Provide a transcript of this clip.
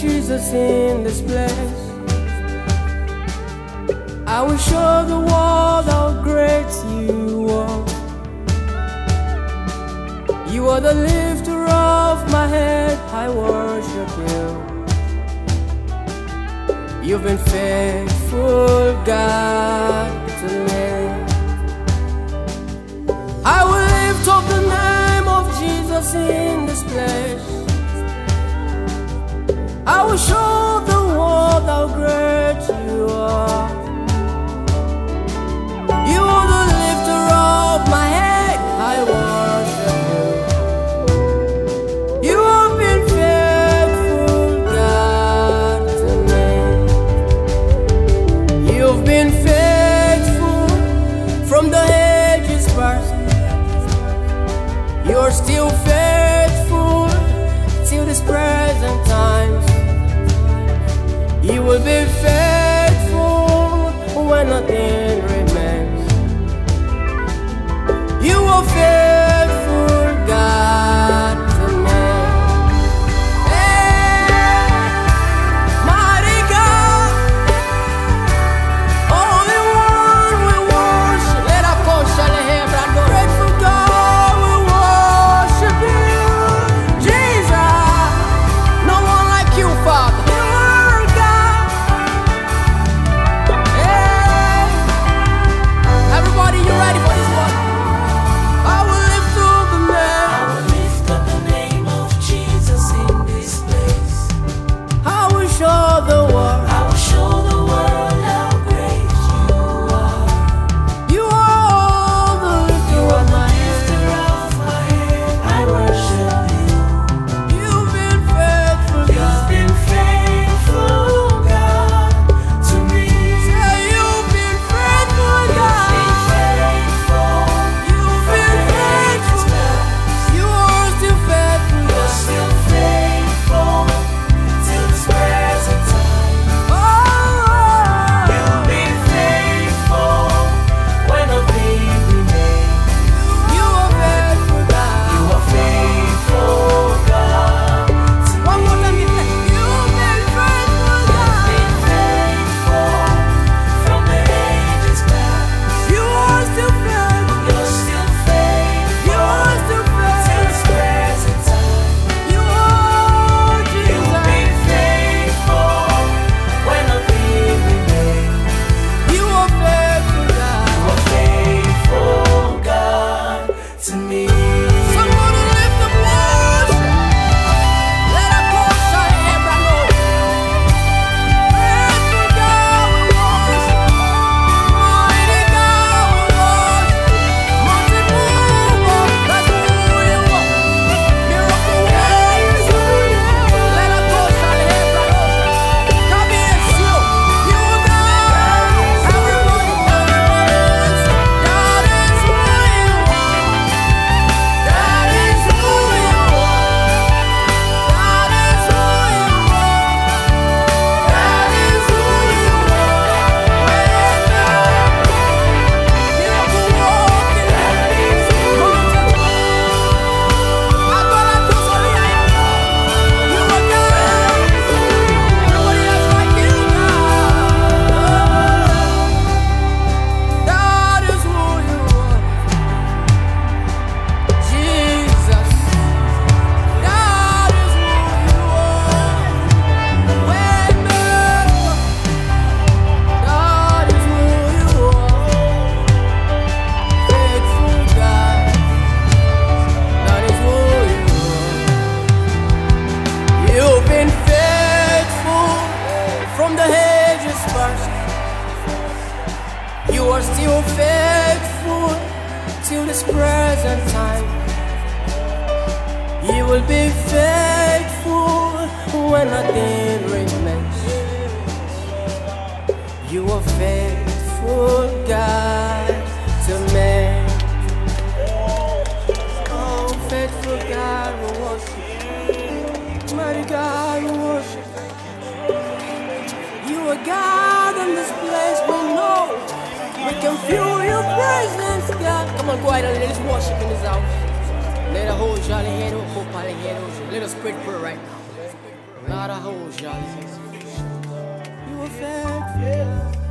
Jesus in this place. I will show the world how great you are. You are the lifter of my head, I worship you. You've been faithful, God, to me. I will lift up the name of Jesus in this place. I will show the world how great you are. You are the lifter of my head, I worship you. You have been faithful, God, to me. You've been faithful from the ages past. You're still faithful till this present times. You will be faithful when nothing remains. You are faithful, God, to me. Hey, mighty God, only one we worship. Let us go, shall I hear, brother? Faithful God, we worship you. Jesus, no one like you, Father. You are still faithful till this present time. You will be faithful when nothing remains. You are faithful, God, to me. Oh, faithful God, we worship you. Mighty God, we worship you. You are God in this place, we know. We can feel your presence, God. Come on, go ahead and let us worship in this house. Let the whole jolly head, let us spread prayer right now. Lot of hoes, y'all. You a faithful God.